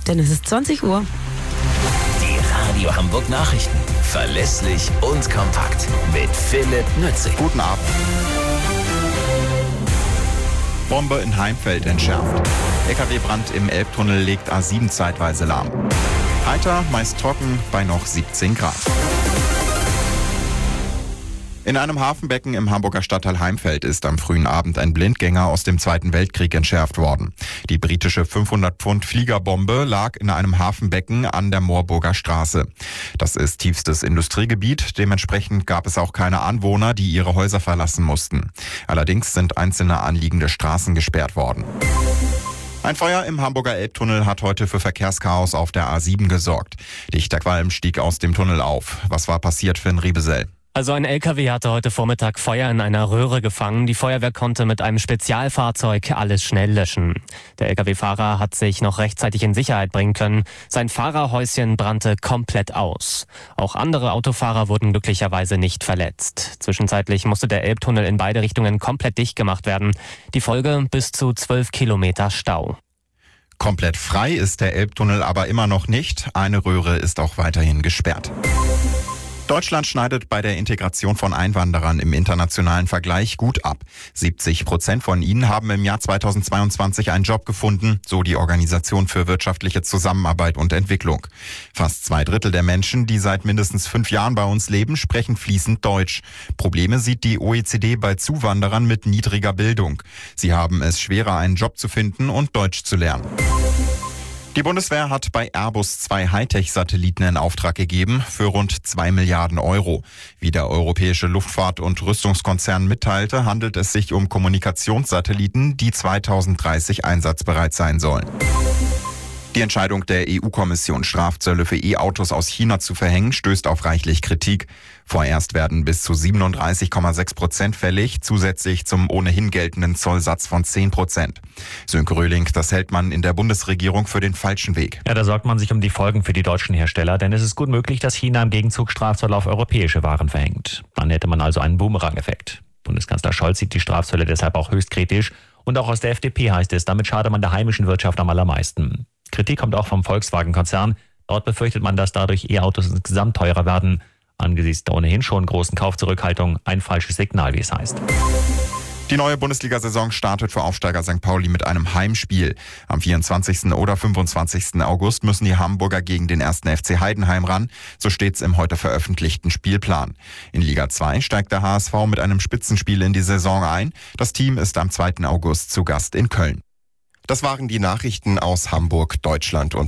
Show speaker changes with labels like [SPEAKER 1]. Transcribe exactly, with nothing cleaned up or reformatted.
[SPEAKER 1] denn es ist zwanzig Uhr.
[SPEAKER 2] Die Radio Hamburg Nachrichten. Verlässlich und kompakt. Mit Philipp Nützig.
[SPEAKER 3] Guten Abend. Bombe in Heimfeld entschärft. L K W-Brand im Elbtunnel legt A sieben zeitweise lahm. Heiter, meist trocken, bei noch siebzehn Grad. In einem Hafenbecken im Hamburger Stadtteil Heimfeld ist am frühen Abend ein Blindgänger aus dem Zweiten Weltkrieg entschärft worden. Die britische fünfhundert Pfund Fliegerbombe lag in einem Hafenbecken an der Moorburger Straße. Das ist tiefstes Industriegebiet, dementsprechend gab es auch keine Anwohner, die ihre Häuser verlassen mussten. Allerdings sind einzelne anliegende Straßen gesperrt worden. Ein Feuer im Hamburger Elbtunnel hat heute für Verkehrschaos auf der A sieben gesorgt. Dichter Qualm stieg aus dem Tunnel auf. Was war passiert, Finn Riebesell?
[SPEAKER 4] Also ein L K W hatte heute Vormittag Feuer in einer Röhre gefangen. Die Feuerwehr konnte mit einem Spezialfahrzeug alles schnell löschen. Der L K W-Fahrer hat sich noch rechtzeitig in Sicherheit bringen können. Sein Fahrerhäuschen brannte komplett aus. Auch andere Autofahrer wurden glücklicherweise nicht verletzt. Zwischenzeitlich musste der Elbtunnel in beide Richtungen komplett dicht gemacht werden. Die Folge: bis zu zwölf Kilometer Stau.
[SPEAKER 3] Komplett frei ist der Elbtunnel aber immer noch nicht. Eine Röhre ist auch weiterhin gesperrt. Deutschland schneidet bei der Integration von Einwanderern im internationalen Vergleich gut ab. siebzig Prozent von ihnen haben im Jahr zweitausendzweiundzwanzig einen Job gefunden, so die Organisation für wirtschaftliche Zusammenarbeit und Entwicklung. Fast zwei Drittel der Menschen, die seit mindestens fünf Jahren bei uns leben, sprechen fließend Deutsch. Probleme sieht die O E C D bei Zuwanderern mit niedriger Bildung. Sie haben es schwerer, einen Job zu finden und Deutsch zu lernen. Die Bundeswehr hat bei Airbus zwei Hightech-Satelliten in Auftrag gegeben für rund zwei Milliarden Euro. Wie der europäische Luftfahrt- und Rüstungskonzern mitteilte, handelt es sich um Kommunikationssatelliten, die zweitausenddreißig einsatzbereit sein sollen. Die Entscheidung der E U-Kommission, Strafzölle für E-Autos aus China zu verhängen, stößt auf reichlich Kritik. Vorerst werden bis zu siebenunddreißig Komma sechs Prozent fällig, zusätzlich zum ohnehin geltenden Zollsatz von zehn Prozent. Sönke Röhling, das hält man in der Bundesregierung für den falschen Weg.
[SPEAKER 5] Ja, da sorgt man sich um die Folgen für die deutschen Hersteller, denn es ist gut möglich, dass China im Gegenzug Strafzölle auf europäische Waren verhängt. Dann hätte man also einen Boomerang-Effekt. Bundeskanzler Scholz sieht die Strafzölle deshalb auch höchst kritisch. Und auch aus der F D P heißt es, damit schade man der heimischen Wirtschaft am allermeisten. Kritik kommt auch vom Volkswagen-Konzern. Dort befürchtet man, dass dadurch E-Autos insgesamt teurer werden. Angesichts der ohnehin schon großen Kaufzurückhaltung ein falsches Signal, wie es heißt.
[SPEAKER 3] Die neue Bundesliga-Saison startet für Aufsteiger Sankt Pauli mit einem Heimspiel. Am vierundzwanzigsten oder fünfundzwanzigsten August müssen die Hamburger gegen den ersten F C Heidenheim ran. So steht's im heute veröffentlichten Spielplan. In Liga zwei steigt der H S V mit einem Spitzenspiel in die Saison ein. Das Team ist am zweiten August zu Gast in Köln. Das waren die Nachrichten aus Hamburg, Deutschland und